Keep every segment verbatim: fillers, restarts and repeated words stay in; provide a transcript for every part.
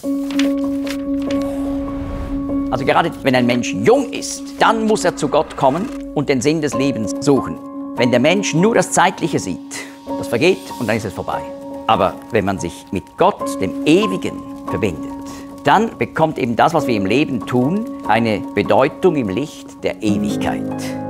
Also gerade wenn ein Mensch jung ist, dann muss er zu Gott kommen und den Sinn des Lebens suchen. Wenn der Mensch nur das Zeitliche sieht, das vergeht und dann ist es vorbei. Aber wenn man sich mit Gott, dem Ewigen, verbindet, dann bekommt eben das, was wir im Leben tun, eine Bedeutung im Licht der Ewigkeit.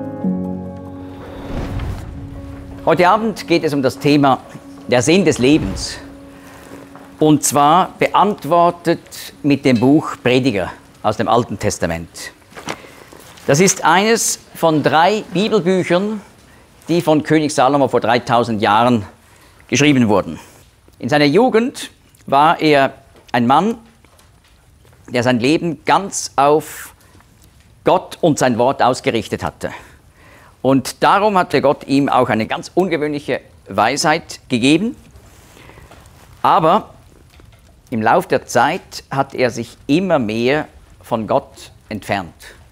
Heute Abend geht es um das Thema der Sinn des Lebens. Und zwar beantwortet mit dem Buch Prediger aus dem Alten Testament. Das ist eines von drei Bibelbüchern, die von König Salomo vor dreitausend Jahren geschrieben wurden. In seiner Jugend war er ein Mann, der sein Leben ganz auf Gott und sein Wort ausgerichtet hatte. Und darum hatte Gott ihm auch eine ganz ungewöhnliche Weisheit gegeben. Aber im Lauf der Zeit hat er sich immer mehr von Gott entfernt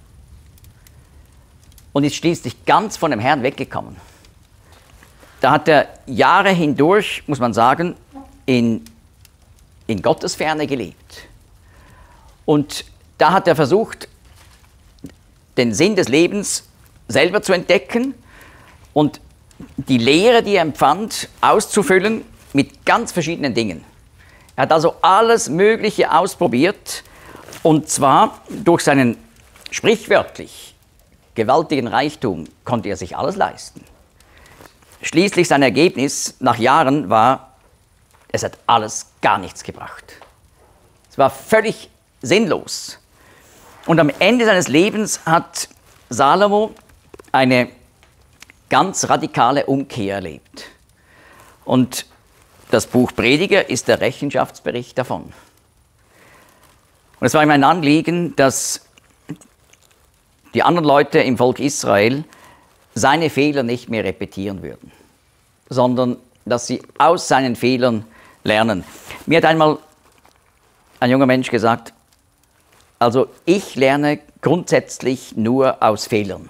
und ist schließlich ganz von dem Herrn weggekommen. Da hat er Jahre hindurch, muss man sagen, in, in Gottes Ferne gelebt. Und da hat er versucht, den Sinn des Lebens selber zu entdecken und die Lehre, die er empfand, auszufüllen mit ganz verschiedenen Dingen. Er hat also alles Mögliche ausprobiert, und zwar durch seinen sprichwörtlich gewaltigen Reichtum konnte er sich alles leisten. Schließlich sein Ergebnis nach Jahren war, es hat alles gar nichts gebracht. Es war völlig sinnlos. Und am Ende seines Lebens hat Salomo eine ganz radikale Umkehr erlebt. Und das Buch Prediger ist der Rechenschaftsbericht davon. Und es war ihm ein Anliegen, dass die anderen Leute im Volk Israel seine Fehler nicht mehr repetieren würden, sondern dass sie aus seinen Fehlern lernen. Mir hat einmal ein junger Mensch gesagt, also ich lerne grundsätzlich nur aus Fehlern.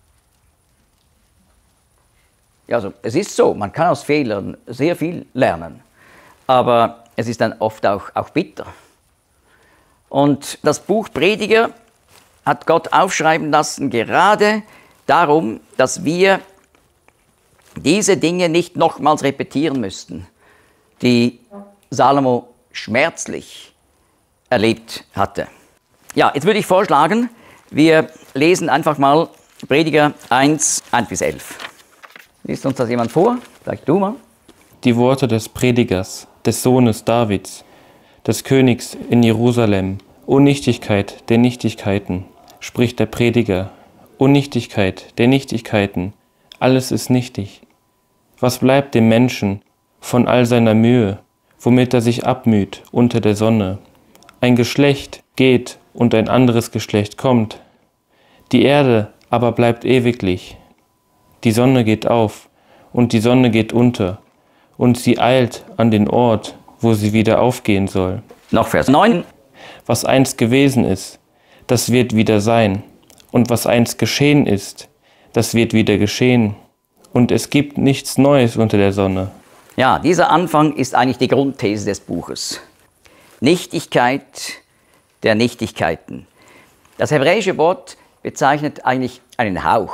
Ja, also es ist so, man kann aus Fehlern sehr viel lernen, aber es ist dann oft auch, auch bitter. Und das Buch Prediger hat Gott aufschreiben lassen, gerade darum, dass wir diese Dinge nicht nochmals repetieren müssten, die Salomo schmerzlich erlebt hatte. Ja, jetzt würde ich vorschlagen, wir lesen einfach mal Prediger eins, eins bis elf. Liest uns das jemand vor? Sag du mal. Die Worte des Predigers, des Sohnes Davids, des Königs in Jerusalem. O Nichtigkeit der Nichtigkeiten, spricht der Prediger. O Nichtigkeit der Nichtigkeiten, alles ist nichtig. Was bleibt dem Menschen von all seiner Mühe, womit er sich abmüht unter der Sonne? Ein Geschlecht geht und ein anderes Geschlecht kommt. Die Erde aber bleibt ewiglich. Die Sonne geht auf und die Sonne geht unter, und sie eilt an den Ort, wo sie wieder aufgehen soll. Noch Vers neun. Was einst gewesen ist, das wird wieder sein. Und was einst geschehen ist, das wird wieder geschehen. Und es gibt nichts Neues unter der Sonne. Ja, dieser Anfang ist eigentlich die Grundthese des Buches. Nichtigkeit der Nichtigkeiten. Das hebräische Wort bezeichnet eigentlich einen Hauch.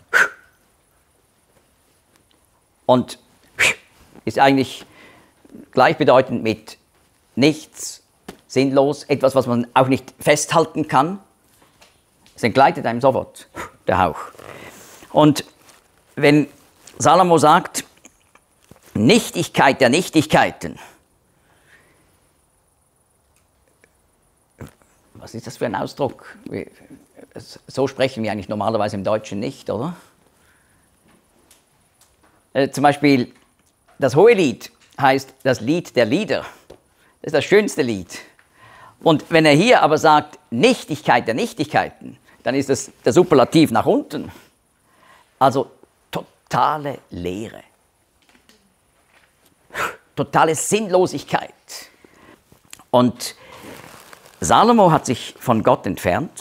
Und ist eigentlich gleichbedeutend mit nichts, sinnlos, etwas, was man auch nicht festhalten kann. Es entgleitet einem sofort, der Hauch. Und wenn Salomo sagt, Nichtigkeit der Nichtigkeiten, was ist das für ein Ausdruck? So sprechen wir eigentlich normalerweise im Deutschen nicht, oder? Äh, zum Beispiel das Hohelied heißt das Lied der Lieder. Das ist das schönste Lied. Und wenn er hier aber sagt, Nichtigkeit der Nichtigkeiten, dann ist das der Superlativ nach unten. Also totale Leere. Totale Sinnlosigkeit. Und Salomo hat sich von Gott entfernt.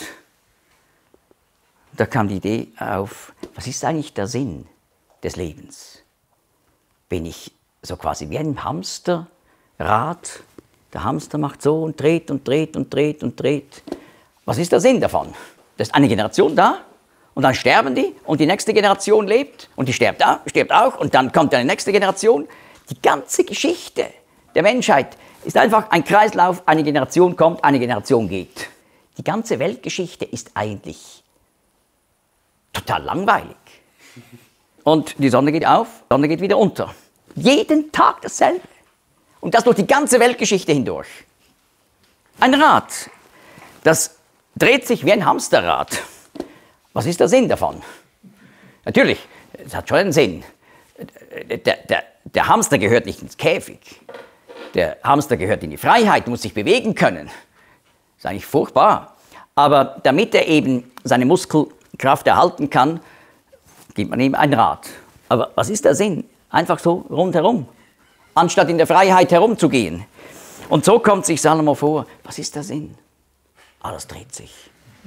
Da kam die Idee auf, was ist eigentlich der Sinn des Lebens? Bin ich so quasi wie ein Hamsterrad Der Hamster macht so und dreht und dreht und dreht und dreht. Was ist der Sinn davon? Da ist eine Generation da und dann sterben die und die nächste Generation lebt und die stirbt auch, stirbt auch und dann kommt eine nächste Generation. Die ganze Geschichte der Menschheit ist einfach ein Kreislauf, eine Generation kommt, eine Generation geht. Die ganze Weltgeschichte ist eigentlich total langweilig. Und die Sonne geht auf, die Sonne geht wieder unter. Jeden Tag dasselbe. Und das durch die ganze Weltgeschichte hindurch. Ein Rad, das dreht sich wie ein Hamsterrad. Was ist der Sinn davon? Natürlich, es hat schon einen Sinn. Der, der, der Hamster gehört nicht ins Käfig. Der Hamster gehört in die Freiheit, muss sich bewegen können. Das ist eigentlich furchtbar. Aber damit er eben seine Muskelkraft erhalten kann, gibt man ihm ein Rad. Aber was ist der Sinn? Einfach so rundherum, anstatt in der Freiheit herumzugehen. Und so kommt sich Salomo vor, was ist der Sinn? Alles dreht sich.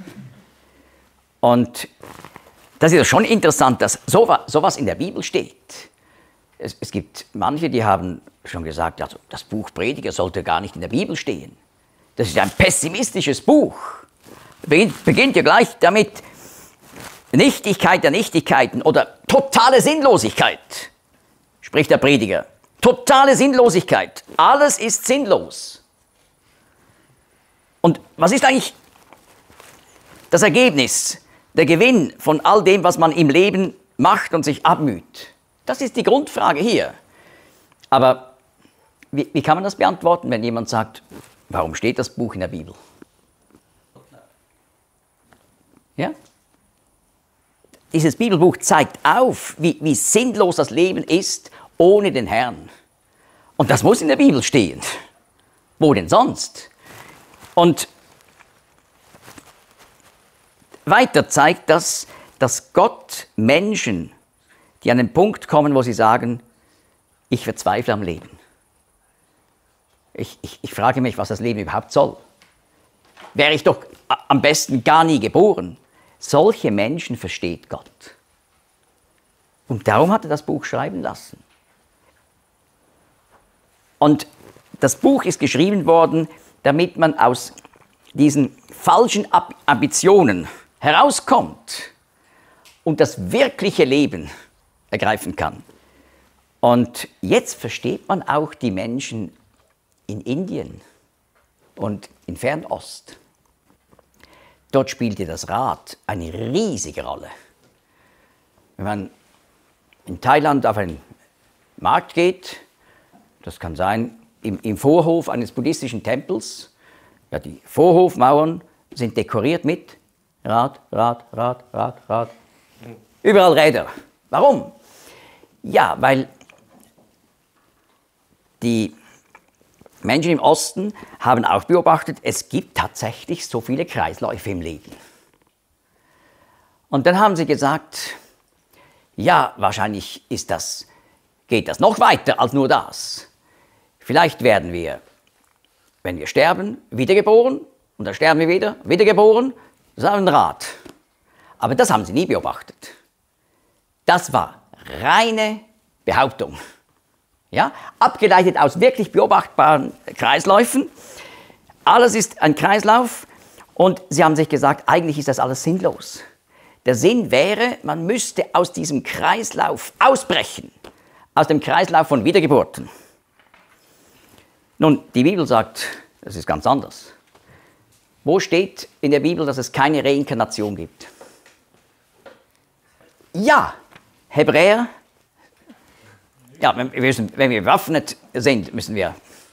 Und das ist schon interessant, dass sowas in der Bibel steht. Es, es gibt manche, die haben schon gesagt, also das Buch Prediger sollte gar nicht in der Bibel stehen. Das ist ein pessimistisches Buch. Beginnt, beginnt ja gleich damit, Nichtigkeit der Nichtigkeiten oder totale Sinnlosigkeit, spricht der Prediger. Totale Sinnlosigkeit. Alles ist sinnlos. Und was ist eigentlich das Ergebnis, der Gewinn von all dem, was man im Leben macht und sich abmüht? Das ist die Grundfrage hier. Aber wie, wie kann man das beantworten, wenn jemand sagt, warum steht das Buch in der Bibel? Ja? Dieses Bibelbuch zeigt auf, wie, wie sinnlos das Leben ist ohne den Herrn. Und das muss in der Bibel stehen. Wo denn sonst? Und weiter zeigt das, dass Gott Menschen, die an den Punkt kommen, wo sie sagen, ich verzweifle am Leben. Ich, ich, ich frage mich, was das Leben überhaupt soll. Wäre ich doch am besten gar nie geboren. Solche Menschen versteht Gott. Und darum hat er das Buch schreiben lassen. Und das Buch ist geschrieben worden, damit man aus diesen falschen Ambitionen herauskommt und das wirkliche Leben ergreifen kann. Und jetzt versteht man auch die Menschen in Indien und in Fernost. Dort spielte das Rad eine riesige Rolle. Wenn man in Thailand auf einen Markt geht, das kann sein im, im Vorhof eines buddhistischen Tempels, ja, die Vorhofmauern sind dekoriert mit Rad, Rad, Rad, Rad, Rad. Überall Räder. Warum? Ja, weil die Menschen im Osten haben auch beobachtet, es gibt tatsächlich so viele Kreisläufe im Leben. Und dann haben sie gesagt, ja, wahrscheinlich ist das, geht das noch weiter als nur das. Vielleicht werden wir, wenn wir sterben, wiedergeboren und dann sterben wir wieder, wiedergeboren, das ist ein Rad. Aber das haben sie nie beobachtet. Das war reine Behauptung. Ja, abgeleitet aus wirklich beobachtbaren Kreisläufen. Alles ist ein Kreislauf und sie haben sich gesagt, eigentlich ist das alles sinnlos. Der Sinn wäre, man müsste aus diesem Kreislauf ausbrechen, aus dem Kreislauf von Wiedergeburten. Nun, die Bibel sagt, das ist ganz anders. Wo steht in der Bibel, dass es keine Reinkarnation gibt? Ja, Hebräer. Ja, wenn wir, wenn wir bewaffnet sind, müssen wir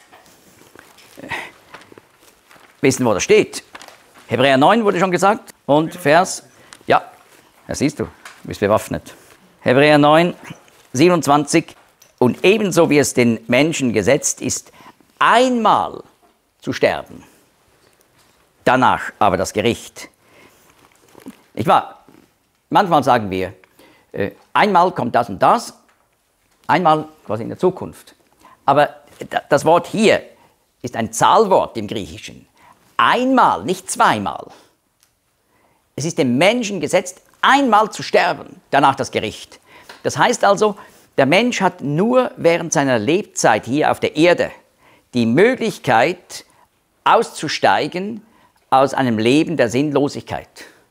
wissen, wo das steht. Hebräer neun wurde schon gesagt und Vers, ja, das siehst du, du bist bewaffnet. Hebräer neun, siebenundzwanzig, und ebenso wie es den Menschen gesetzt ist, einmal zu sterben, danach aber das Gericht. Ich war, manchmal sagen wir, äh, einmal kommt das und das, einmal quasi in der Zukunft. Aber das Wort hier ist ein Zahlwort im Griechischen. Einmal, nicht zweimal. Es ist dem Menschen gesetzt, einmal zu sterben, danach das Gericht. Das heißt also, der Mensch hat nur während seiner Lebzeit hier auf der Erde die Möglichkeit auszusteigen aus einem Leben der Sinnlosigkeit.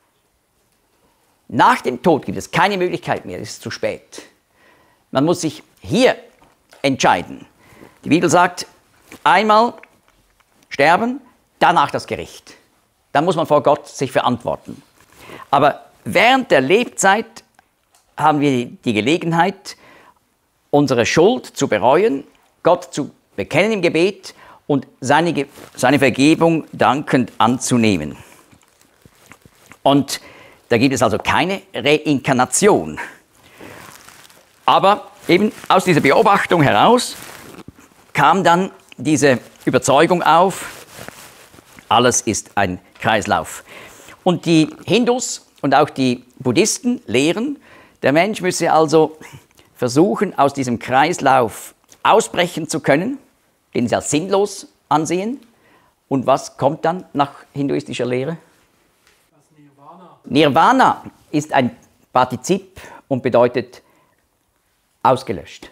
Nach dem Tod gibt es keine Möglichkeit mehr, es ist zu spät. Man muss sich hier entscheiden. Die Bibel sagt, einmal sterben, danach das Gericht. Dann muss man vor Gott sich verantworten. Aber während der Lebzeit haben wir die Gelegenheit, unsere Schuld zu bereuen, Gott zu bekennen im Gebet und seine, seine Vergebung dankend anzunehmen. Und da gibt es also keine Reinkarnation. Aber eben aus dieser Beobachtung heraus kam dann diese Überzeugung auf, alles ist ein Kreislauf. Und die Hindus und auch die Buddhisten lehren, der Mensch müsse also versuchen, aus diesem Kreislauf ausbrechen zu können, den sie als sinnlos ansehen. Und was kommt dann nach hinduistischer Lehre? Das Nirvana. Nirvana ist ein Partizip und bedeutet ausgelöscht.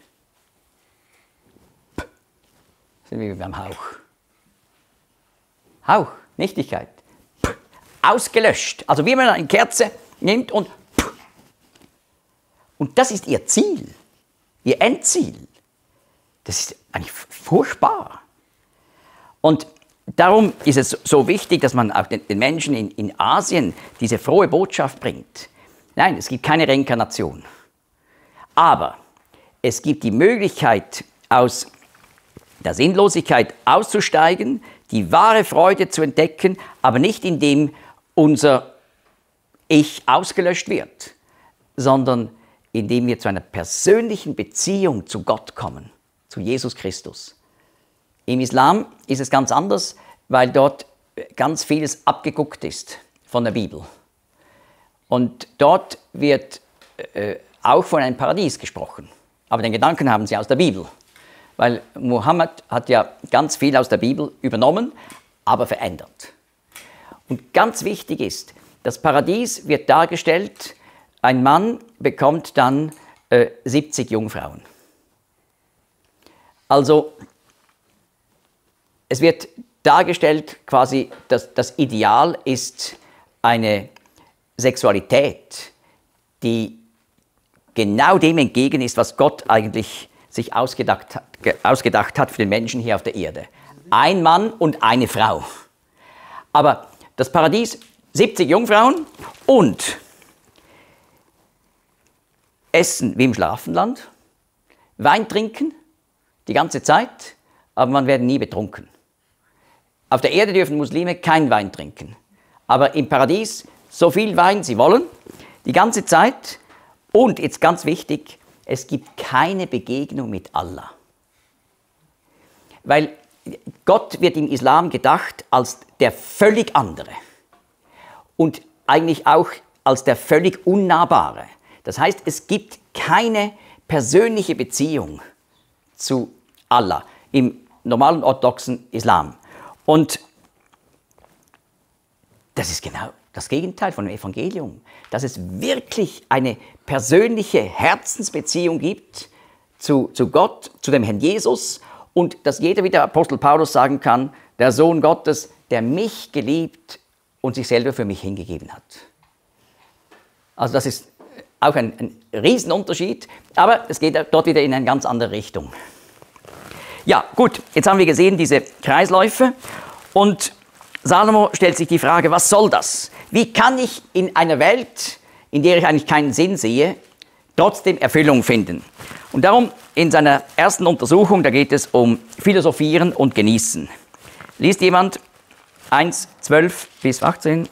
P. Sind wir wie beim Hauch. Hauch, Nichtigkeit. P. Ausgelöscht. Also wie man eine Kerze nimmt und P. Und das ist ihr Ziel, ihr Endziel. Das ist eigentlich furchtbar. Und darum ist es so wichtig, dass man auch den Menschen in, in Asien diese frohe Botschaft bringt. Nein, es gibt keine Reinkarnation. Aber es gibt die Möglichkeit, aus der Sinnlosigkeit auszusteigen, die wahre Freude zu entdecken, aber nicht indem unser Ich ausgelöscht wird, sondern indem wir zu einer persönlichen Beziehung zu Gott kommen, zu Jesus Christus. Im Islam ist es ganz anders, weil dort ganz vieles abgeguckt ist von der Bibel. Und dort wird äh, auch von einem Paradies gesprochen. Aber den Gedanken haben sie aus der Bibel. Weil Mohammed hat ja ganz viel aus der Bibel übernommen, aber verändert. Und ganz wichtig ist, das Paradies wird dargestellt, ein Mann bekommt dann äh, siebzig Jungfrauen. Also es wird dargestellt, quasi, dass das Ideal ist eine Sexualität, die genau dem entgegen ist, was Gott eigentlich sich ausgedacht hat, ausgedacht hat für den Menschen hier auf der Erde. Ein Mann und eine Frau. Aber das Paradies, siebzig Jungfrauen und Essen wie im Schlafenland, Wein trinken die ganze Zeit, aber man wird nie betrunken. Auf der Erde dürfen Muslime kein Wein trinken, aber im Paradies so viel Wein sie wollen, die ganze Zeit. Und jetzt ganz wichtig, es gibt keine Begegnung mit Allah. Weil Gott wird im Islam gedacht als der völlig andere und eigentlich auch als der völlig Unnahbare. Das heißt, es gibt keine persönliche Beziehung zu Allah im normalen orthodoxen Islam. Und das ist genau das Gegenteil von dem Evangelium, dass es wirklich eine persönliche Herzensbeziehung gibt zu, zu Gott, zu dem Herrn Jesus und dass jeder, wie der Apostel Paulus sagen kann, der Sohn Gottes, der mich geliebt und sich selber für mich hingegeben hat. Also das ist auch ein, ein Riesenunterschied, aber es geht dort wieder in eine ganz andere Richtung. Ja, gut, jetzt haben wir gesehen diese Kreisläufe und Salomo stellt sich die Frage, was soll das? Wie kann ich in einer Welt, in der ich eigentlich keinen Sinn sehe, trotzdem Erfüllung finden? Und darum in seiner ersten Untersuchung, da geht es um Philosophieren und Genießen. Liest jemand eins, zwölf bis achtzehn?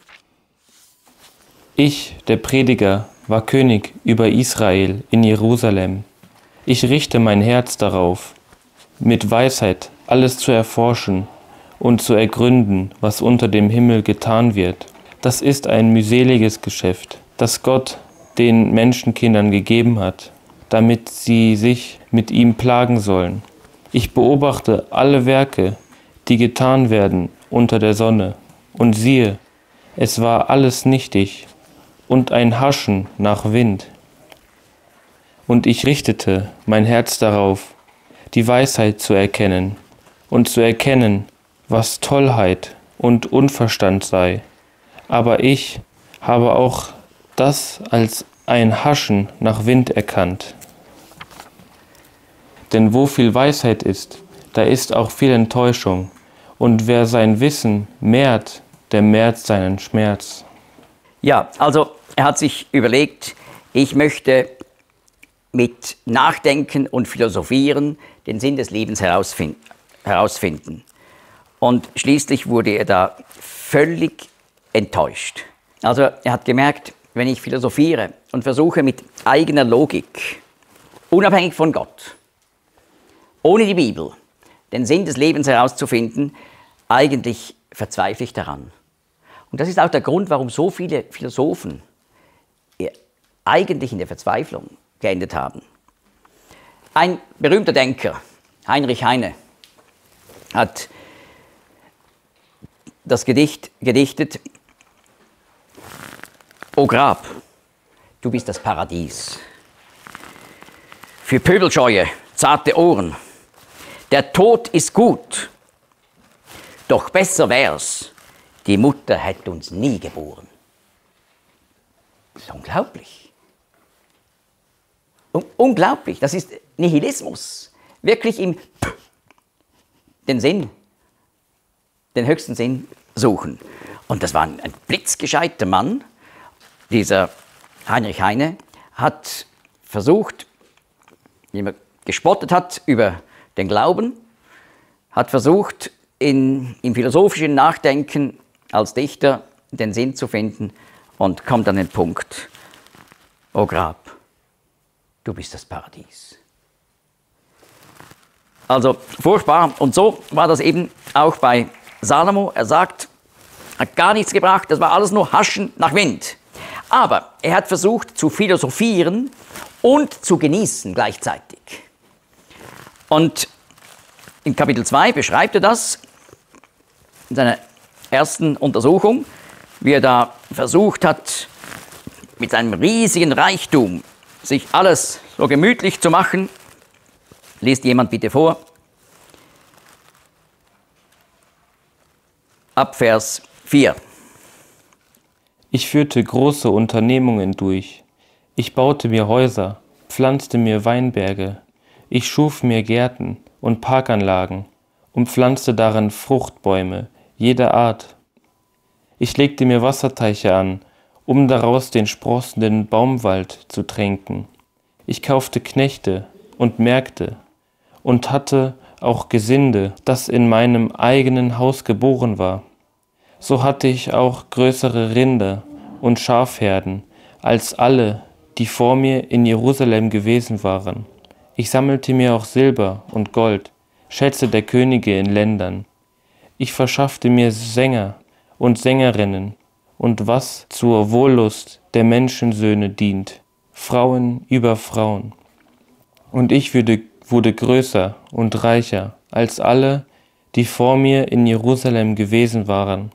Ich, der Prediger, war König über Israel in Jerusalem. Ich richte mein Herz darauf, mit Weisheit alles zu erforschen und zu ergründen, was unter dem Himmel getan wird. Das ist ein mühseliges Geschäft, das Gott den Menschenkindern gegeben hat, damit sie sich mit ihm plagen sollen. Ich beobachte alle Werke, die getan werden unter der Sonne, und siehe, es war alles nichtig und ein Haschen nach Wind. Und ich richtete mein Herz darauf, die Weisheit zu erkennen und zu erkennen, was Tollheit und Unverstand sei. Aber ich habe auch das als ein Haschen nach Wind erkannt. Denn wo viel Weisheit ist, da ist auch viel Enttäuschung. Und wer sein Wissen mehrt, der mehrt seinen Schmerz. Ja, also er hat sich überlegt, ich möchte mit Nachdenken und Philosophieren den Sinn des Lebens herausfinden. herausfinden. Und schließlich wurde er da völlig enttäuscht. Also er hat gemerkt, wenn ich philosophiere und versuche mit eigener Logik, unabhängig von Gott, ohne die Bibel, den Sinn des Lebens herauszufinden, eigentlich verzweifle ich daran. Und das ist auch der Grund, warum so viele Philosophen eigentlich in der Verzweiflung geendet haben. Ein berühmter Denker, Heinrich Heine, hat das Gedicht gedichtet: O Grab, du bist das Paradies. Für pöbelscheue, zarte Ohren. Der Tod ist gut, doch besser wär's, die Mutter hätte uns nie geboren. Das ist unglaublich. Un- unglaublich, das ist Nihilismus. Wirklich im P den Sinn, den höchsten Sinn suchen. Und das war ein, ein blitzgescheiter Mann. Dieser Heinrich Heine hat versucht, wie man gespottet hat über den Glauben, hat versucht, in, im philosophischen Nachdenken als Dichter den Sinn zu finden und kommt an den Punkt: O Grab, du bist das Paradies. Also furchtbar. Und so war das eben auch bei Salomo. Er sagt, hat gar nichts gebracht, das war alles nur Haschen nach Wind. Aber er hat versucht zu philosophieren und zu genießen gleichzeitig. Und in Kapitel zwei beschreibt er das, in seiner ersten Untersuchung, wie er da versucht hat, mit seinem riesigen Reichtum sich alles so gemütlich zu machen. Liest jemand bitte vor. Ab Vers vier. Ich führte große Unternehmungen durch. Ich baute mir Häuser, pflanzte mir Weinberge. Ich schuf mir Gärten und Parkanlagen und pflanzte darin Fruchtbäume jeder Art. Ich legte mir Wasserteiche an, um daraus den sprossenden Baumwald zu tränken. Ich kaufte Knechte und Mägde und hatte auch Gesinde, das in meinem eigenen Haus geboren war. So hatte ich auch größere Rinder und Schafherden als alle, die vor mir in Jerusalem gewesen waren. Ich sammelte mir auch Silber und Gold, Schätze der Könige in Ländern. Ich verschaffte mir Sänger und Sängerinnen und was zur Wohllust der Menschensöhne dient, Frauen über Frauen. Und ich wurde, wurde größer und reicher als alle, die vor mir in Jerusalem gewesen waren.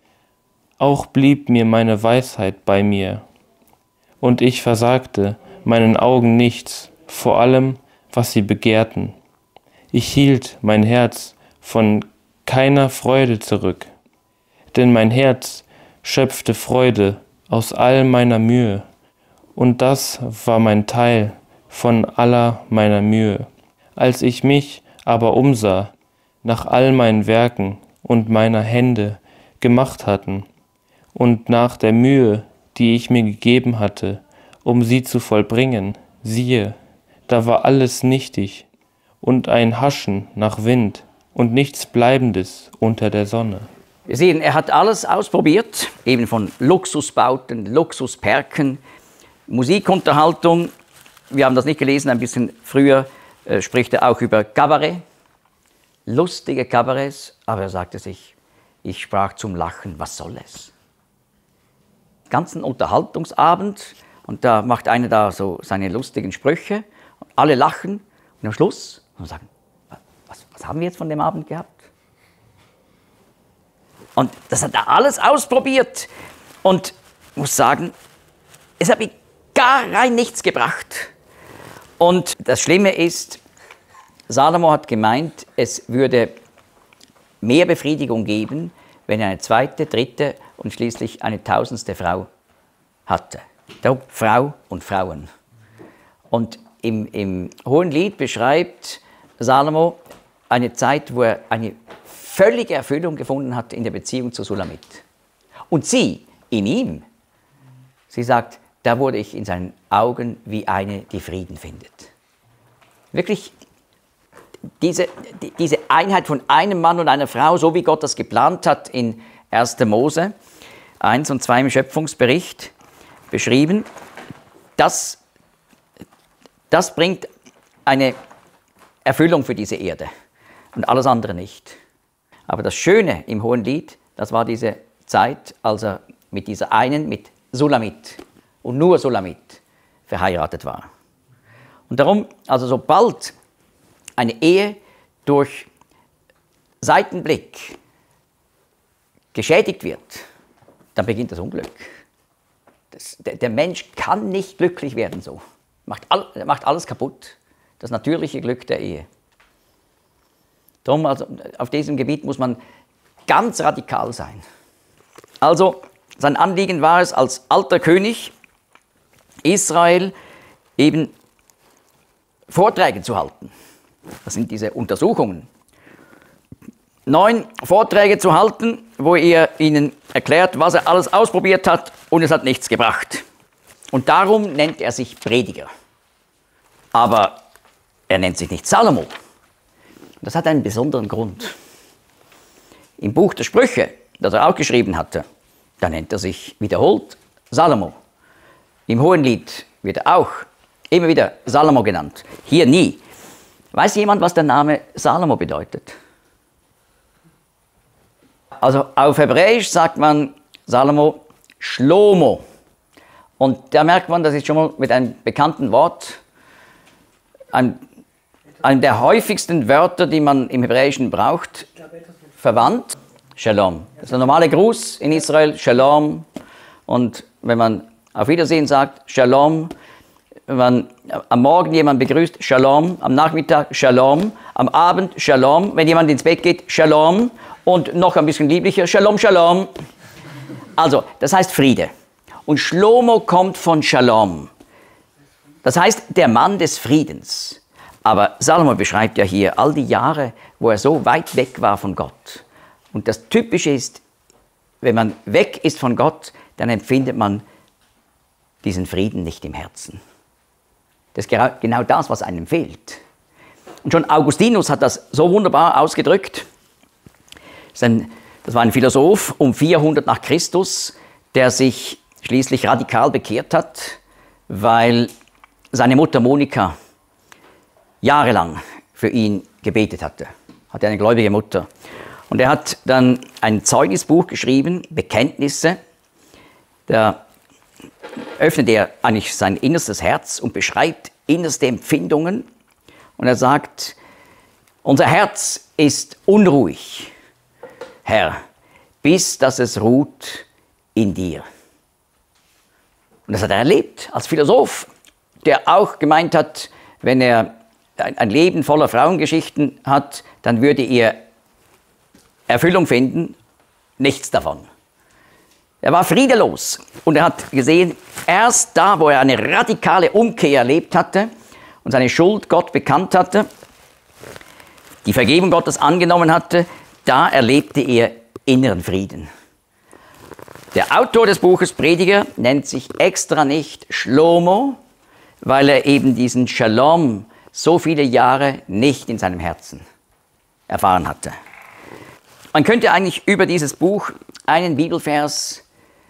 Auch blieb mir meine Weisheit bei mir, und ich versagte meinen Augen nichts, vor allem, was sie begehrten. Ich hielt mein Herz von keiner Freude zurück, denn mein Herz schöpfte Freude aus all meiner Mühe, und das war mein Teil von aller meiner Mühe. Als ich mich aber umsah nach all meinen Werken und meiner Hände gemacht hatten, und nach der Mühe, die ich mir gegeben hatte, um sie zu vollbringen, siehe, da war alles nichtig und ein Haschen nach Wind und nichts Bleibendes unter der Sonne. Wir sehen, er hat alles ausprobiert, eben von Luxusbauten, Luxusperken, Musikunterhaltung. Wir haben das nicht gelesen, ein bisschen früher äh, spricht er auch über Kabarett, lustige Kabarets, aber er sagte sich, ich sprach zum Lachen, was soll es? Ganzen Unterhaltungsabend und da macht einer da so seine lustigen Sprüche, alle lachen und am Schluss und sagen, was, was haben wir jetzt von dem Abend gehabt? Und das hat er alles ausprobiert und ich muss sagen, es hat mir gar rein nichts gebracht. Und das Schlimme ist, Salomo hat gemeint, es würde mehr Befriedigung geben, wenn er eine zweite, dritte und schließlich eine tausendste Frau hatte. Darum Frau und Frauen. Und im, im Hohenlied beschreibt Salomo eine Zeit, wo er eine völlige Erfüllung gefunden hat in der Beziehung zu Sulamit. Und sie, in ihm, sie sagt, da wurde ich in seinen Augen wie eine, die Frieden findet. Wirklich diese, diese Einheit von einem Mann und einer Frau, so wie Gott das geplant hat in erster Mose eins und zwei im Schöpfungsbericht beschrieben, das, das bringt eine Erfüllung für diese Erde und alles andere nicht. Aber das Schöne im Hohenlied, das war diese Zeit, als er mit dieser einen, mit Sulamit und nur Sulamit verheiratet war. Und darum, also sobald eine Ehe durch Seitenblick geschädigt wird, dann beginnt das Unglück. Das, der, der Mensch kann nicht glücklich werden so. Macht, all, macht alles kaputt. Das natürliche Glück der Ehe. Darum, also, auf diesem Gebiet muss man ganz radikal sein. Also, sein Anliegen war es, als alter König Israel eben Vorträge zu halten. Das sind diese Untersuchungen. Neun Vorträge zu halten, wo er ihnen erklärt, was er alles ausprobiert hat und es hat nichts gebracht. Und darum nennt er sich Prediger. Aber er nennt sich nicht Salomo. Das hat einen besonderen Grund. Im Buch der Sprüche, das er auch geschrieben hatte, da nennt er sich wiederholt Salomo. Im Hohenlied wird er auch immer wieder Salomo genannt. Hier nie. Weiß jemand, was der Name Salomo bedeutet? Also auf Hebräisch sagt man Salomo Shlomo. Und da merkt man, das ist schon mal mit einem bekannten Wort, einem, einem der häufigsten Wörter, die man im Hebräischen braucht, verwandt. Shalom. Das ist der normale Gruß in Israel, Shalom. Und wenn man auf Wiedersehen sagt, Shalom, wenn man am Morgen jemanden begrüßt, Shalom, am Nachmittag Shalom, am Abend Shalom, wenn jemand ins Bett geht, Shalom und noch ein bisschen lieblicher, Shalom, Shalom. Also, das heißt Friede. Und Shlomo kommt von Shalom. Das heißt, der Mann des Friedens. Aber Salomo beschreibt ja hier all die Jahre, wo er so weit weg war von Gott. Und das Typische ist, wenn man weg ist von Gott, dann empfindet man diesen Frieden nicht im Herzen. Das ist genau das, was einem fehlt. Und schon Augustinus hat das so wunderbar ausgedrückt. Das war ein Philosoph um vierhundert nach Christus, der sich schließlich radikal bekehrt hat, weil seine Mutter Monika jahrelang für ihn gebetet hatte. Hatte eine gläubige Mutter. Und er hat dann ein Zeugnisbuch geschrieben, Bekenntnisse. Da öffnet er eigentlich sein innerstes Herz und beschreibt innerste Empfindungen. Und er sagt, unser Herz ist unruhig, Herr, bis dass es ruht in dir. Und das hat er erlebt als Philosoph, der auch gemeint hat, wenn er ein Leben voller Frauengeschichten hat, dann würde er Erfüllung finden, nichts davon. Er war friedelos und er hat gesehen, erst da, wo er eine radikale Umkehr erlebt hatte und seine Schuld Gott bekannt hatte, die Vergebung Gottes angenommen hatte, da erlebte er inneren Frieden. Der Autor des Buches Prediger nennt sich extra nicht Shlomo, weil er eben diesen Shalom so viele Jahre nicht in seinem Herzen erfahren hatte. Man könnte eigentlich über dieses Buch einen Bibelvers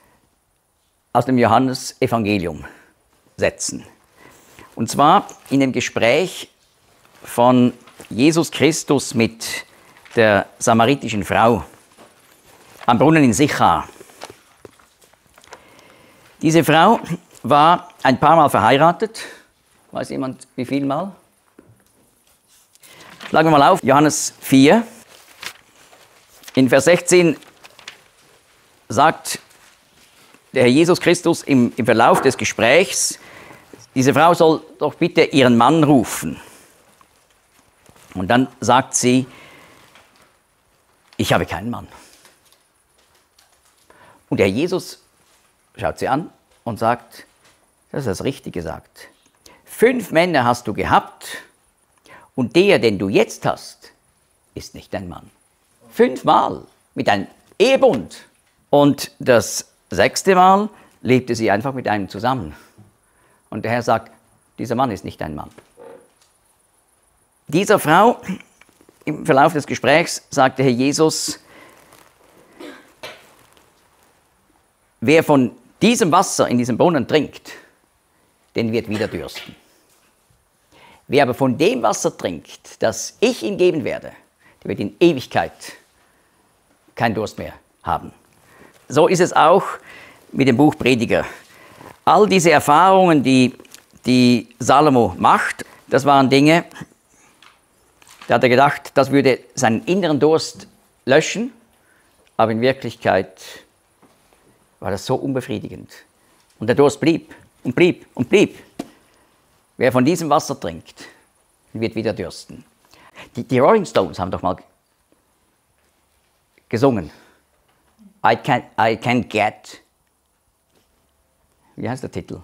aus dem Johannesevangelium setzen. Und zwar in dem Gespräch von Jesus Christus mit der samaritischen Frau am Brunnen in Sichar. Diese Frau war ein paar Mal verheiratet. Weiß jemand, wie viel Mal? Schlagen wir mal auf, Johannes vier. In Vers sechzehn sagt der Herr Jesus Christus im, im Verlauf des Gesprächs, diese Frau soll doch bitte ihren Mann rufen. Und dann sagt sie, ich habe keinen Mann. Und der Jesus schaut sie an und sagt, das ist das Richtige gesagt. Fünf Männer hast du gehabt und der, den du jetzt hast, ist nicht dein Mann. Fünfmal mit einem Ehebund. Und das sechste Mal lebte sie einfach mit einem zusammen. Und der Herr sagt, dieser Mann ist nicht dein Mann. Dieser Frau, im Verlauf des Gesprächs, sagte Herr Jesus, wer von diesem Wasser in diesem Brunnen trinkt, den wird wieder dürsten. Wer aber von dem Wasser trinkt, das ich ihm geben werde, der wird in Ewigkeit keinen Durst mehr haben. So ist es auch mit dem Buch Prediger. All diese Erfahrungen, die, die Salomo macht, das waren Dinge, da hat er gedacht, das würde seinen inneren Durst löschen, aber in Wirklichkeit war das so unbefriedigend. Und der Durst blieb und blieb und blieb. Wer von diesem Wasser trinkt, wird wieder dürsten. Die, die Rolling Stones haben doch mal gesungen. I can, I can get, wie heißt der Titel?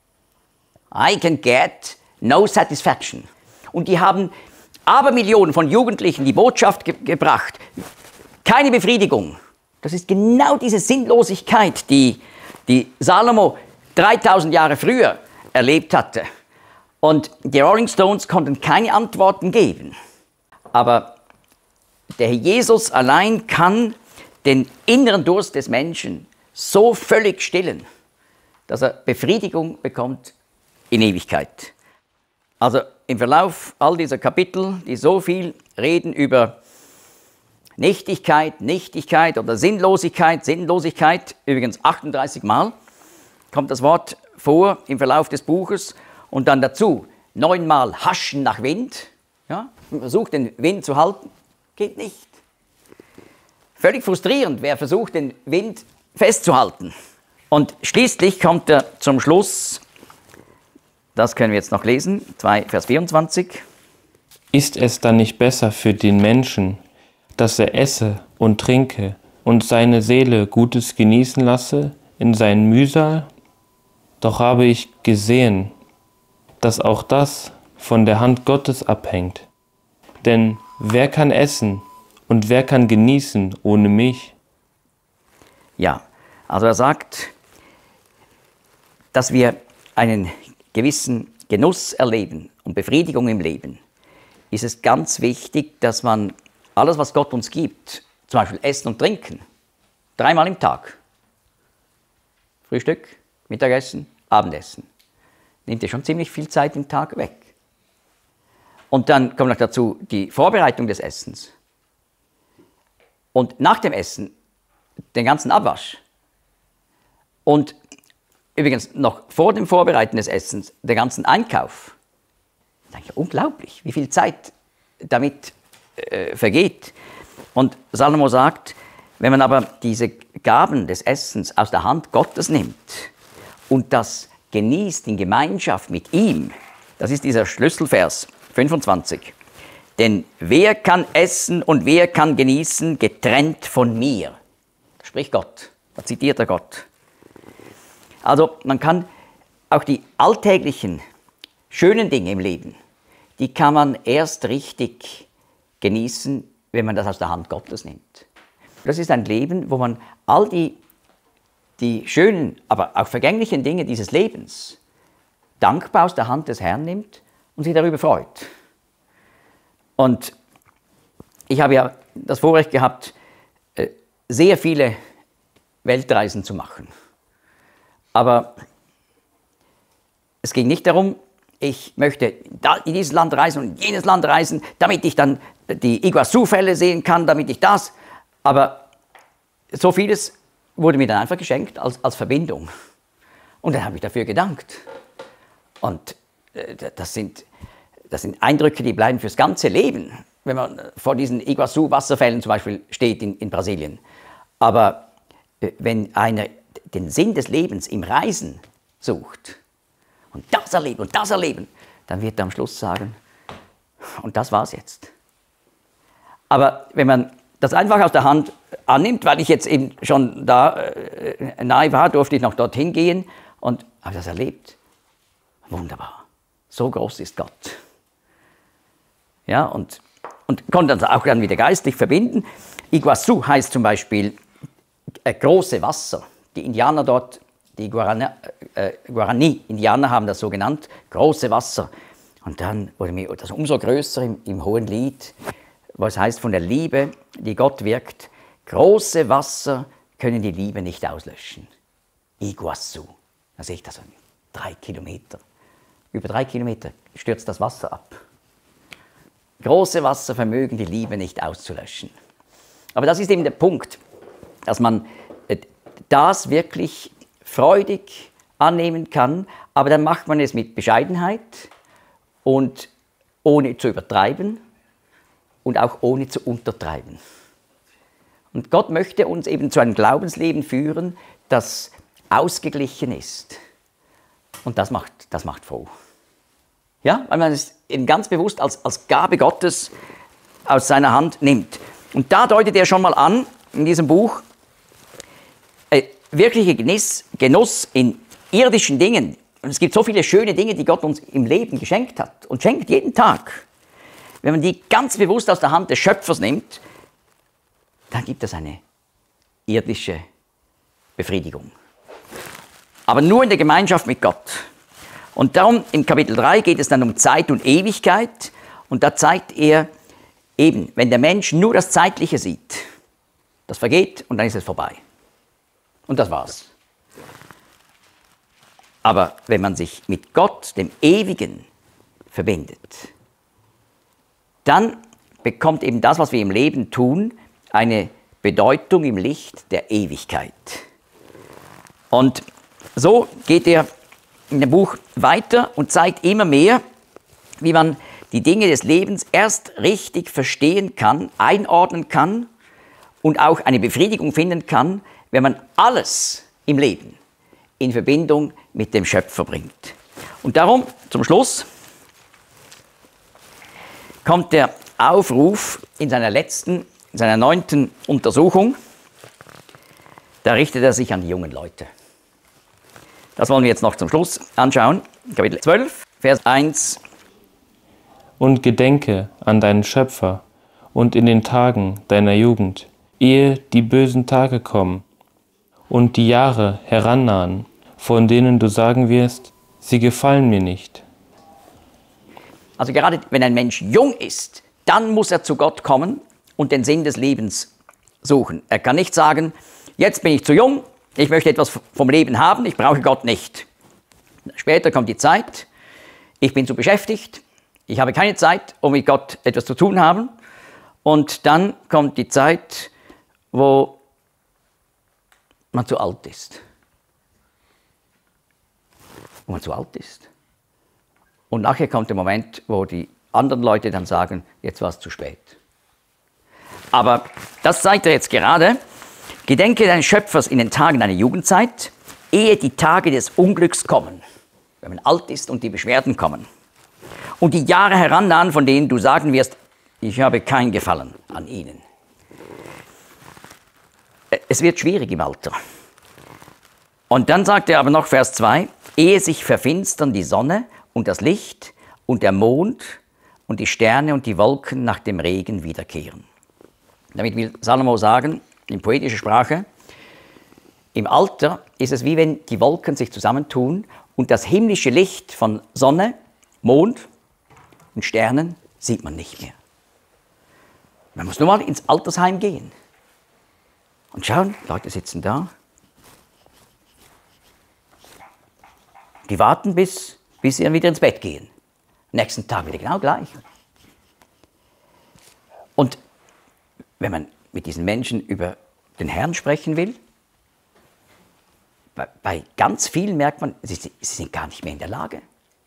I can get no satisfaction. Und die haben Abermillionen von Jugendlichen die Botschaft ge gebracht. Keine Befriedigung. Das ist genau diese Sinnlosigkeit, die, die Salomo dreitausend Jahre früher erlebt hatte. Und die Rolling Stones konnten keine Antworten geben. Aber der Herr Jesus allein kann den inneren Durst des Menschen so völlig stillen, dass er Befriedigung bekommt in Ewigkeit. Also im Verlauf all dieser Kapitel, die so viel reden über Nichtigkeit, Nichtigkeit oder Sinnlosigkeit, Sinnlosigkeit, übrigens achtunddreißig Mal kommt das Wort vor im Verlauf des Buches und dann dazu neunmal Haschen nach Wind. Ja, man versucht den Wind zu halten, geht nicht. Völlig frustrierend, wer versucht den Wind festzuhalten. Und schließlich kommt er zum Schluss, das können wir jetzt noch lesen, zwei Vers vierundzwanzig. Ist es dann nicht besser für den Menschen, dass er esse und trinke und seine Seele Gutes genießen lasse in seinen Mühsal? Doch habe ich gesehen, dass auch das von der Hand Gottes abhängt. Denn wer kann essen und wer kann genießen ohne mich? Ja, also er sagt, dass wir einen gewissen Genuss erleben und Befriedigung im Leben, ist es ganz wichtig, dass man alles, was Gott uns gibt, zum Beispiel Essen und Trinken, dreimal im Tag, Frühstück, Mittagessen, Abendessen, nimmt ja schon ziemlich viel Zeit im Tag weg. Und dann kommt noch dazu die Vorbereitung des Essens. Und nach dem Essen den ganzen Abwasch. Und übrigens noch vor dem Vorbereiten des Essens den ganzen Einkauf. Das ist eigentlich unglaublich, wie viel Zeit damit äh, vergeht. Und Salomo sagt, wenn man aber diese Gaben des Essens aus der Hand Gottes nimmt und das genießt in Gemeinschaft mit ihm, das ist dieser Schlüsselvers fünfundzwanzig. Denn wer kann essen und wer kann genießen, getrennt von mir? Da spricht Gott, da zitiert er Gott. Also man kann auch die alltäglichen, schönen Dinge im Leben, die kann man erst richtig genießen, wenn man das aus der Hand Gottes nimmt. Das ist ein Leben, wo man all die, die schönen, aber auch vergänglichen Dinge dieses Lebens dankbar aus der Hand des Herrn nimmt und sich darüber freut. Und ich habe ja das Vorrecht gehabt, sehr viele Weltreisen zu machen. Aber es ging nicht darum, ich möchte in dieses Land reisen und in jenes Land reisen, damit ich dann die Iguazu-Fälle sehen kann, damit ich das. Aber so vieles wurde mir dann einfach geschenkt als, als Verbindung. Und dann habe ich dafür gedankt. Und äh, das, sind, das sind Eindrücke, die bleiben fürs ganze Leben, wenn man vor diesen Iguazu-Wasserfällen zum Beispiel steht in, in Brasilien. Aber äh, wenn einer den Sinn des Lebens im Reisen sucht und das erleben und das erleben, dann wird er am Schluss sagen, und das war's jetzt. Aber wenn man das einfach aus der Hand annimmt, weil ich jetzt eben schon da äh, nahe war, durfte ich noch dorthin gehen und habe das erlebt. Wunderbar. So groß ist Gott. Ja, und, und konnte das auch dann wieder geistlich verbinden. Iguazu heißt zum Beispiel äh, große Wasser. Die Indianer dort, die Guarani, äh, Guarani-Indianer haben das so genannt, große Wasser. Und dann wurde mir das umso größer im, im hohen Lied, was heißt von der Liebe, die Gott wirkt. Große Wasser können die Liebe nicht auslöschen. Iguazu. Da sehe ich das an drei Kilometer. Über drei Kilometer stürzt das Wasser ab. Große Wasser vermögen die Liebe nicht auszulöschen. Aber das ist eben der Punkt, dass man das wirklich freudig annehmen kann, aber dann macht man es mit Bescheidenheit und ohne zu übertreiben und auch ohne zu untertreiben. Und Gott möchte uns eben zu einem Glaubensleben führen, das ausgeglichen ist. Und das macht, das macht froh. Ja, weil man es eben ganz bewusst als, als Gabe Gottes aus seiner Hand nimmt. Und da deutet er schon mal an, in diesem Buch, äh, wirklicher Genuss, Genuss in irdischen Dingen. Und es gibt so viele schöne Dinge, die Gott uns im Leben geschenkt hat und schenkt jeden Tag. Wenn man die ganz bewusst aus der Hand des Schöpfers nimmt, dann gibt es eine irdische Befriedigung. Aber nur in der Gemeinschaft mit Gott. Und darum im Kapitel drei geht es dann um Zeit und Ewigkeit. Und da zeigt er eben, wenn der Mensch nur das Zeitliche sieht, das vergeht und dann ist es vorbei. Und das war's. Aber wenn man sich mit Gott, dem Ewigen, verbindet, dann bekommt eben das, was wir im Leben tun, eine Bedeutung im Licht der Ewigkeit. Und so geht er in dem Buch weiter und zeigt immer mehr, wie man die Dinge des Lebens erst richtig verstehen kann, einordnen kann und auch eine Befriedigung finden kann, wenn man alles im Leben in Verbindung mit dem Schöpfer bringt. Und darum, zum Schluss, kommt der Aufruf in seiner letzten, in seiner neunten Untersuchung. Da richtet er sich an die jungen Leute. Das wollen wir jetzt noch zum Schluss anschauen. Kapitel zwölf, Vers eins. Und gedenke an deinen Schöpfer und in den Tagen deiner Jugend, ehe die bösen Tage kommen und die Jahre herannahen, von denen du sagen wirst, sie gefallen mir nicht. Also gerade wenn ein Mensch jung ist, dann muss er zu Gott kommen und den Sinn des Lebens suchen. Er kann nicht sagen, jetzt bin ich zu jung, ich möchte etwas vom Leben haben, ich brauche Gott nicht. Später kommt die Zeit, ich bin zu beschäftigt, ich habe keine Zeit, um mit Gott etwas zu tun haben. Und dann kommt die Zeit, wo man zu alt ist. Wo man zu alt ist. Und nachher kommt der Moment, wo die anderen Leute dann sagen, jetzt war es zu spät. Aber das zeigt er jetzt gerade. Gedenke deines Schöpfers in den Tagen deiner Jugendzeit, ehe die Tage des Unglücks kommen, wenn man alt ist und die Beschwerden kommen. Und die Jahre herannahen, von denen du sagen wirst, ich habe kein Gefallen an ihnen. Es wird schwierig im Alter. Und dann sagt er aber noch Vers zwei, ehe sich verfinstern die Sonne und das Licht und der Mond und die Sterne und die Wolken nach dem Regen wiederkehren. Damit will Salomo sagen, in poetischer Sprache, im Alter ist es wie wenn die Wolken sich zusammentun und das himmlische Licht von Sonne, Mond und Sternen sieht man nicht mehr. Man muss nur mal ins Altersheim gehen und schauen, Leute sitzen da. Die warten, bis, bis sie dann wieder ins Bett gehen. Nächsten Tag wieder genau gleich. Und wenn man mit diesen Menschen über den Herrn sprechen will, bei, bei ganz vielen merkt man, sie, sie sind gar nicht mehr in der Lage.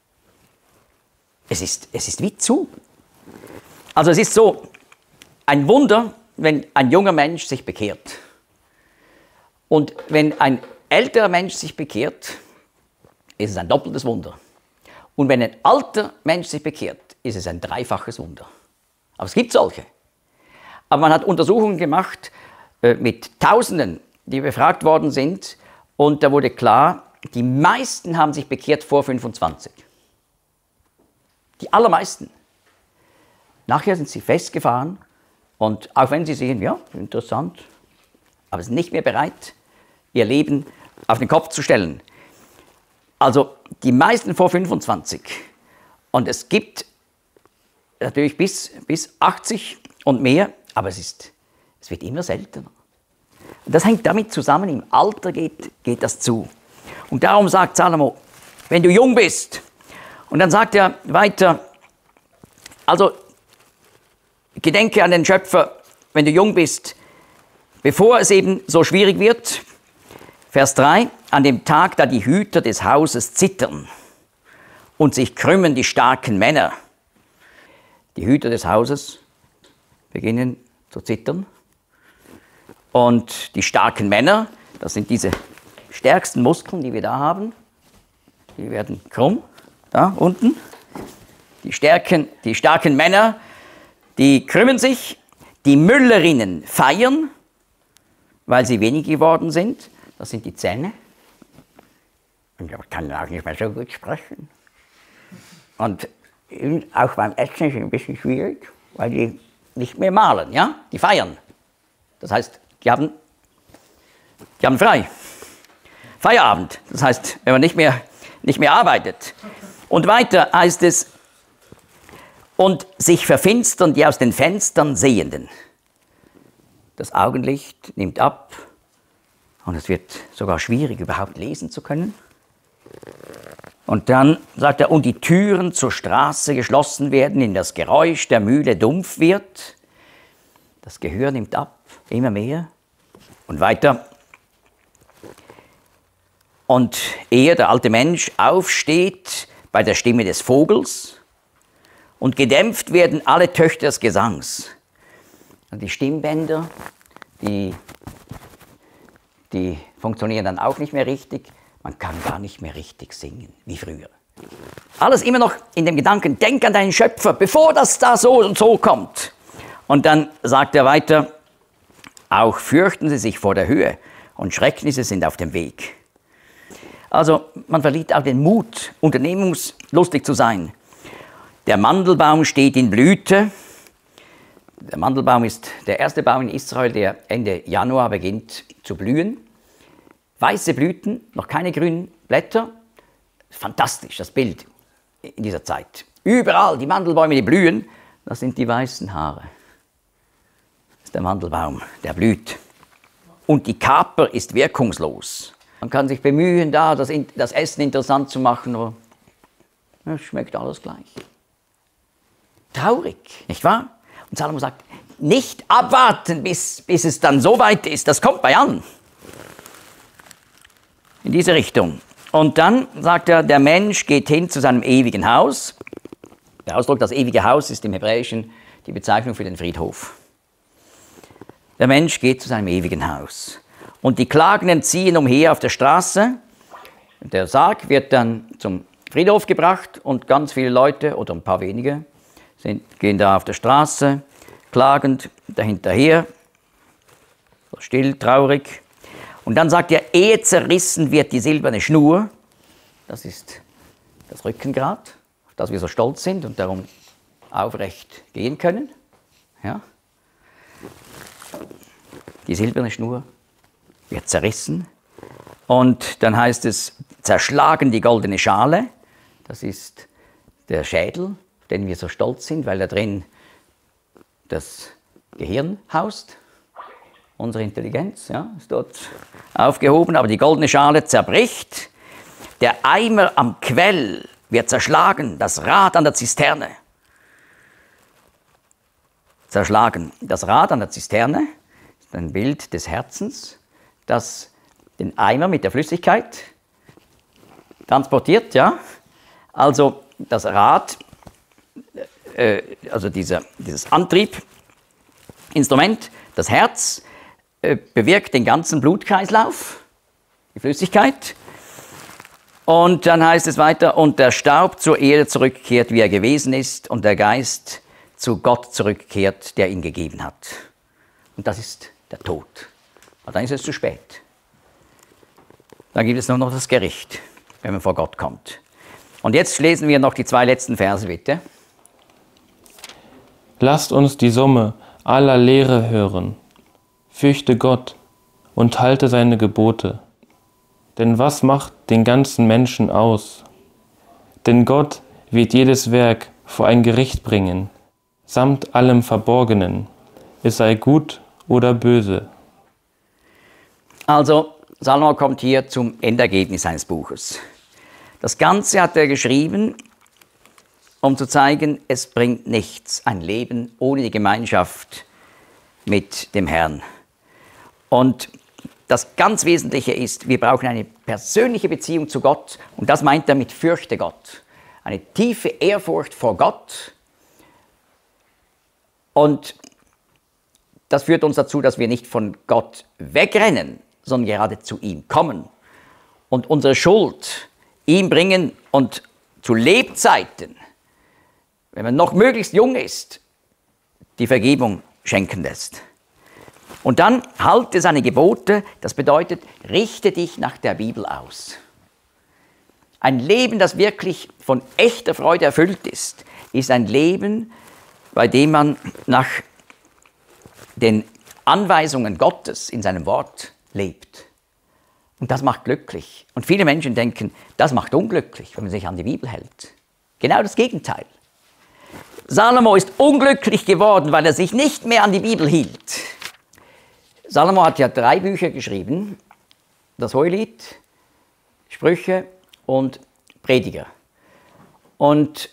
Es ist, es ist wie zu. Also es ist so ein Wunder, wenn ein junger Mensch sich bekehrt. Und wenn ein älterer Mensch sich bekehrt, ist es ein doppeltes Wunder. Und wenn ein alter Mensch sich bekehrt, ist es ein dreifaches Wunder. Aber es gibt solche. Aber man hat Untersuchungen gemacht äh, mit Tausenden, die befragt worden sind. Und da wurde klar, die meisten haben sich bekehrt vor fünfundzwanzig. Die allermeisten. Nachher sind sie festgefahren und auch wenn sie sehen, ja, interessant, aber sind nicht mehr bereit, ihr Leben auf den Kopf zu stellen. Also die meisten vor fünfundzwanzig. Und es gibt natürlich bis, bis achtzig und mehr, aber es, ist, es wird immer seltener. Und das hängt damit zusammen, im Alter geht, geht das zu. Und darum sagt Salomo, wenn du jung bist, und dann sagt er weiter, also gedenke an den Schöpfer, wenn du jung bist, bevor es eben so schwierig wird. Vers drei, an dem Tag, da die Hüter des Hauses zittern und sich krümmen die starken Männer. Die Hüter des Hauses beginnen zu zittern und die starken Männer, das sind diese stärksten Muskeln, die wir da haben, die werden krumm, da unten. Die, Stärken, die starken Männer, die krümmen sich, die Müllerinnen feiern, weil sie wenig geworden sind. Das sind die Zähne. Und ich kann auch nicht mehr so gut sprechen. Und auch beim Essen ist es ein bisschen schwierig, weil die nicht mehr malen, ja? Die feiern. Das heißt, die haben, die haben frei. Feierabend, das heißt, wenn man nicht mehr, nicht mehr arbeitet. Und weiter heißt es, und sich verfinstern die aus den Fenstern Sehenden. Das Augenlicht nimmt ab und es wird sogar schwierig, überhaupt lesen zu können. Und dann sagt er, und die Türen zur Straße geschlossen werden, in das Geräusch der Mühle dumpf wird. Das Gehör nimmt ab, immer mehr. Und weiter. Und er, der alte Mensch, aufsteht bei der Stimme des Vogels und gedämpft werden alle Töchter des Gesangs. Und die Stimmbänder, die, die funktionieren dann auch nicht mehr richtig. Man kann gar nicht mehr richtig singen, wie früher. Alles immer noch in dem Gedanken, denk an deinen Schöpfer, bevor das da so und so kommt. Und dann sagt er weiter, auch fürchten sie sich vor der Höhe und Schrecknisse sind auf dem Weg. Also man verliert auch den Mut, unternehmungslustig zu sein. Der Mandelbaum steht in Blüte. Der Mandelbaum ist der erste Baum in Israel, der Ende Januar beginnt zu blühen. Weiße Blüten, noch keine grünen Blätter. Fantastisch, das Bild in dieser Zeit. Überall die Mandelbäume, die blühen, das sind die weißen Haare. Das ist der Mandelbaum, der blüht. Und die Kaper ist wirkungslos. Man kann sich bemühen, da das, das Essen interessant zu machen, aber es schmeckt alles gleich. Traurig, nicht wahr? Und Salomo sagt, nicht abwarten, bis, bis es dann so weit ist, das kommt bei an. In diese Richtung. Und dann sagt er, der Mensch geht hin zu seinem ewigen Haus. Der Ausdruck, das ewige Haus, ist im Hebräischen die Bezeichnung für den Friedhof. Der Mensch geht zu seinem ewigen Haus. Und die Klagenden ziehen umher auf der Straße. Der Sarg wird dann zum Friedhof gebracht und ganz viele Leute, oder ein paar wenige, sind, gehen da auf der Straße, klagend dahinterher, so still, traurig. Und dann sagt er, ehe zerrissen wird die silberne Schnur, das ist das Rückengrad, auf das wir so stolz sind und darum aufrecht gehen können. Ja. Die silberne Schnur wird zerrissen und dann heißt es, zerschlagen die goldene Schale, das ist der Schädel, auf den wir so stolz sind, weil da drin das Gehirn haust. Unsere Intelligenz, ja, ist dort aufgehoben, aber die goldene Schale zerbricht. Der Eimer am Quell wird zerschlagen, das Rad an der Zisterne. Zerschlagen. Das Rad an der Zisterne ist ein Bild des Herzens, das den Eimer mit der Flüssigkeit transportiert, ja. Also das Rad, äh, also dieser, dieses Antriebinstrument, das Herz, bewirkt den ganzen Blutkreislauf, die Flüssigkeit. Und dann heißt es weiter, und der Staub zur Erde zurückkehrt, wie er gewesen ist, und der Geist zu Gott zurückkehrt, der ihn gegeben hat. Und das ist der Tod. Aber dann ist es zu spät. Dann gibt es nur noch das Gericht, wenn man vor Gott kommt. Und jetzt lesen wir noch die zwei letzten Verse, bitte. Lasst uns die Summe aller Lehre hören. Fürchte Gott und halte seine Gebote. Denn was macht den ganzen Menschen aus? Denn Gott wird jedes Werk vor ein Gericht bringen, samt allem Verborgenen, es sei gut oder böse. Also, Salomo kommt hier zum Endergebnis seines Buches. Das Ganze hat er geschrieben, um zu zeigen, es bringt nichts, ein Leben ohne die Gemeinschaft mit dem Herrn. Und das ganz Wesentliche ist, wir brauchen eine persönliche Beziehung zu Gott, und das meint er mit fürchte Gott. Eine tiefe Ehrfurcht vor Gott. Und das führt uns dazu, dass wir nicht von Gott wegrennen, sondern gerade zu ihm kommen und unsere Schuld ihm bringen und zu Lebzeiten, wenn man noch möglichst jung ist, die Vergebung schenken lässt. Und dann halte seine Gebote, das bedeutet, richte dich nach der Bibel aus. Ein Leben, das wirklich von echter Freude erfüllt ist, ist ein Leben, bei dem man nach den Anweisungen Gottes in seinem Wort lebt. Und das macht glücklich. Und viele Menschen denken, das macht unglücklich, wenn man sich an die Bibel hält. Genau das Gegenteil. Salomo ist unglücklich geworden, weil er sich nicht mehr an die Bibel hielt. Salomo hat ja drei Bücher geschrieben, das Hohelied, Sprüche und Prediger. Und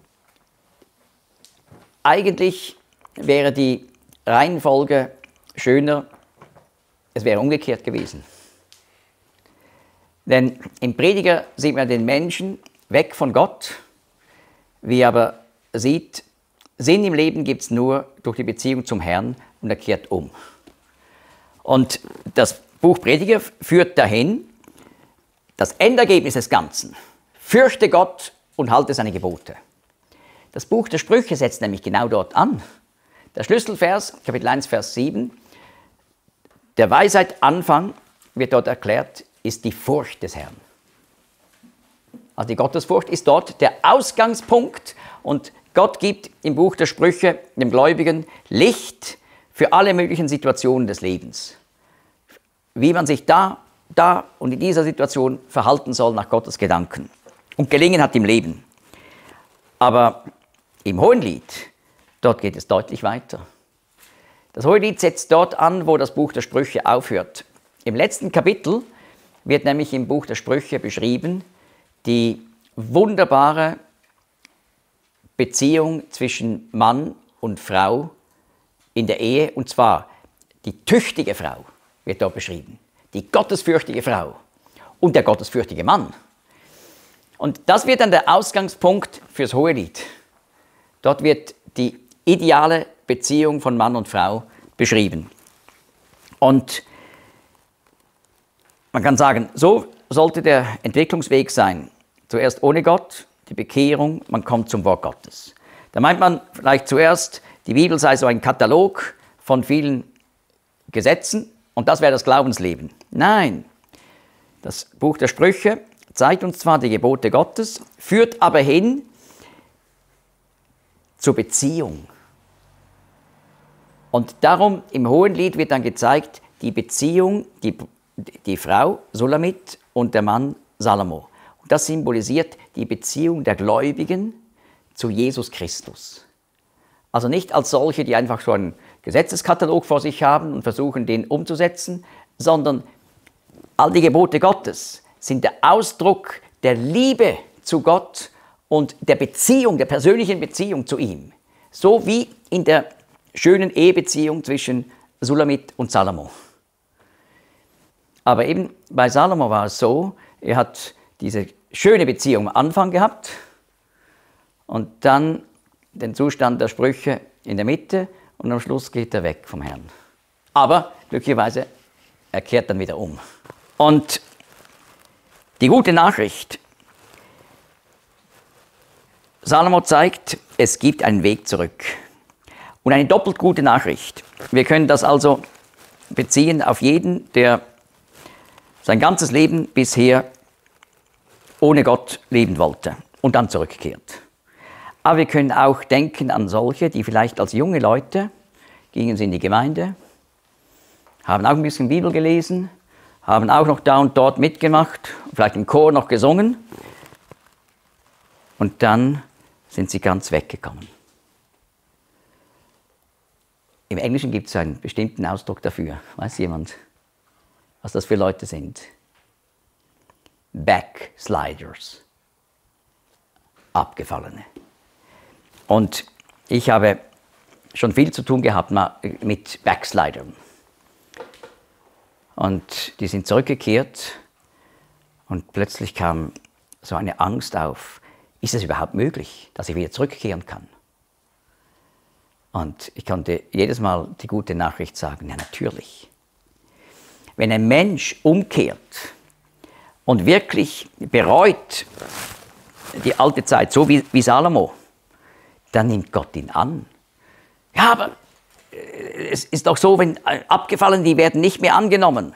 eigentlich wäre die Reihenfolge schöner, es wäre umgekehrt gewesen. Denn im Prediger sieht man den Menschen weg von Gott, wie er aber sieht, Sinn im Leben gibt es nur durch die Beziehung zum Herrn, und er kehrt um. Und das Buch Prediger führt dahin, das Endergebnis des Ganzen: Fürchte Gott und halte seine Gebote. Das Buch der Sprüche setzt nämlich genau dort an. Der Schlüsselvers, Kapitel eins, Vers sieben, der Weisheit Anfang, wird dort erklärt, ist die Furcht des Herrn. Also die Gottesfurcht ist dort der Ausgangspunkt, und Gott gibt im Buch der Sprüche dem Gläubigen Licht für alle möglichen Situationen des Lebens. Wie man sich da, da und in dieser Situation verhalten soll nach Gottes Gedanken. Und gelingen hat im Leben. Aber im Hohelied, dort geht es deutlich weiter. Das Hohelied setzt dort an, wo das Buch der Sprüche aufhört. Im letzten Kapitel wird nämlich im Buch der Sprüche beschrieben die wunderbare Beziehung zwischen Mann und Frau in der Ehe, und zwar die tüchtige Frau wird dort beschrieben, die gottesfürchtige Frau und der gottesfürchtige Mann. Und das wird dann der Ausgangspunkt fürs Hohelied. Dort wird die ideale Beziehung von Mann und Frau beschrieben. Und man kann sagen, so sollte der Entwicklungsweg sein. Zuerst ohne Gott, die Bekehrung, man kommt zum Wort Gottes. Da meint man vielleicht zuerst, die Bibel sei so ein Katalog von vielen Gesetzen, und das wäre das Glaubensleben. Nein, das Buch der Sprüche zeigt uns zwar die Gebote Gottes, führt aber hin zur Beziehung. Und darum im Hohelied wird dann gezeigt, die Beziehung, die, die Frau Sulamit und der Mann Salomo. Und das symbolisiert die Beziehung der Gläubigen zu Jesus Christus. Also nicht als solche, die einfach so einen Gesetzeskatalog vor sich haben und versuchen, den umzusetzen, sondern all die Gebote Gottes sind der Ausdruck der Liebe zu Gott und der Beziehung, der persönlichen Beziehung zu ihm. So wie in der schönen Ehebeziehung zwischen Sulamit und Salomo. Aber eben bei Salomo war es so, er hat diese schöne Beziehung am Anfang gehabt und dann den Zustand der Sprüche in der Mitte, und am Schluss geht er weg vom Herrn. Aber glücklicherweise, er kehrt dann wieder um. Und die gute Nachricht: Salomo zeigt, es gibt einen Weg zurück. Und eine doppelt gute Nachricht. Wir können das also beziehen auf jeden, der sein ganzes Leben bisher ohne Gott leben wollte und dann zurückkehrt. Aber wir können auch denken an solche, die vielleicht als junge Leute gingen sie in die Gemeinde, haben auch ein bisschen Bibel gelesen, haben auch noch da und dort mitgemacht, vielleicht im Chor noch gesungen und dann sind sie ganz weggekommen. Im Englischen gibt es einen bestimmten Ausdruck dafür. Weiß jemand, was das für Leute sind? Backsliders. Abgefallene. Und ich habe schon viel zu tun gehabt mit Backslidern. Und die sind zurückgekehrt und plötzlich kam so eine Angst auf. Ist es überhaupt möglich, dass ich wieder zurückkehren kann? Und ich konnte jedes Mal die gute Nachricht sagen, ja natürlich. Wenn ein Mensch umkehrt und wirklich bereut die alte Zeit, so wie, wie Salomo, dann nimmt Gott ihn an. Ja, aber es ist doch so, wenn abgefallen, die werden nicht mehr angenommen.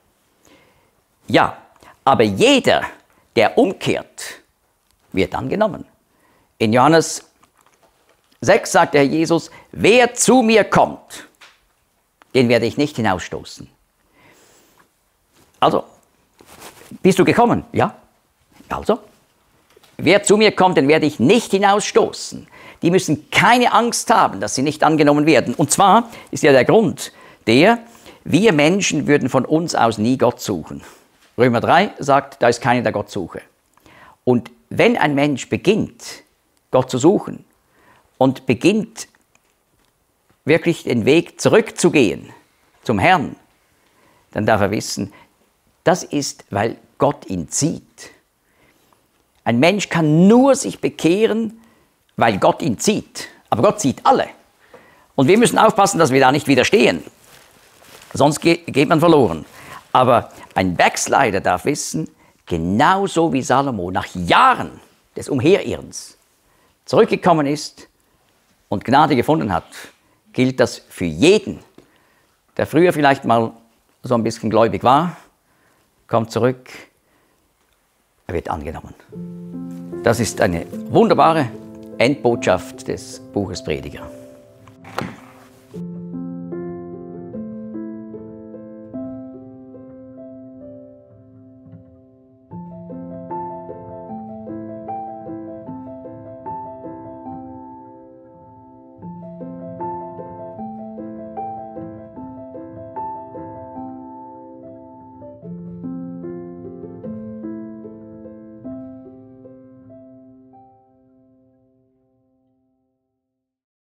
Ja, aber jeder, der umkehrt, wird angenommen. In Johannes sechs sagt der Herr Jesus, wer zu mir kommt, den werde ich nicht hinausstoßen. Also, bist du gekommen? Ja. Also, wer zu mir kommt, den werde ich nicht hinausstoßen. Die müssen keine Angst haben, dass sie nicht angenommen werden. Und zwar ist ja der Grund der, wir Menschen würden von uns aus nie Gott suchen. Römer drei sagt, da ist keiner, der Gott suche. Und wenn ein Mensch beginnt, Gott zu suchen und beginnt wirklich den Weg zurückzugehen zum Herrn, dann darf er wissen, das ist, weil Gott ihn zieht. Ein Mensch kann nur sich bekehren, weil Gott ihn zieht. Aber Gott zieht alle. Und wir müssen aufpassen, dass wir da nicht widerstehen. Sonst geht, geht man verloren. Aber ein Backslider darf wissen, genauso wie Salomo nach Jahren des Umherirrens zurückgekommen ist und Gnade gefunden hat, gilt das für jeden, der früher vielleicht mal so ein bisschen gläubig war, kommt zurück, er wird angenommen. Das ist eine wunderbare Endbotschaft des Buches Prediger.